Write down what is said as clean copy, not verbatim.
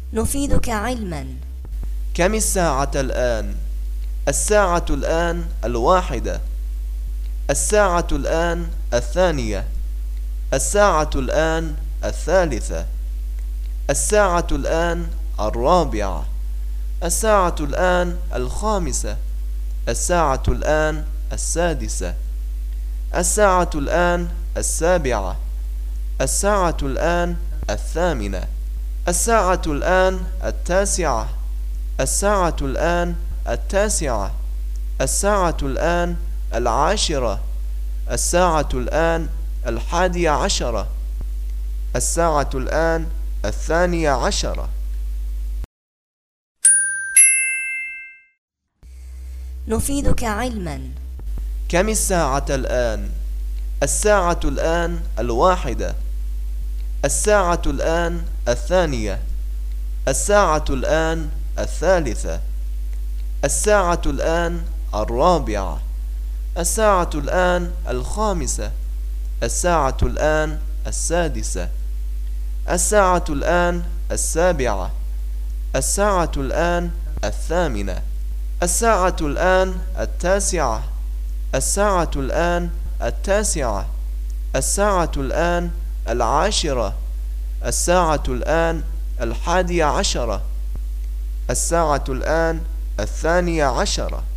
نفيدك علما. كم الساعة الآن؟ الساعة الآن 1. الساعة الآن 2. الساعة الآن 3. الساعة الآن 4. الساعة الآن 5. الساعة الآن 6. الساعة الآن 7. الساعة الآن 8. الساعة الآن 9. الساعة الآن 9. الساعة الآن 10. الساعة الآن 11. الساعة الآن 12. نفيدك علما. كم الساعة الآن؟ الساعة الآن 1. الساعة الآن 2. الساعة الآن 3. الساعة الآن 4. الساعة الآن 5. الساعة الآن 6. الساعة الآن 7. الساعة الآن 8. الساعة الآن 9. الساعة الآن 9. الساعة الآن 10. الساعة الآن 11. الساعة الآن 12.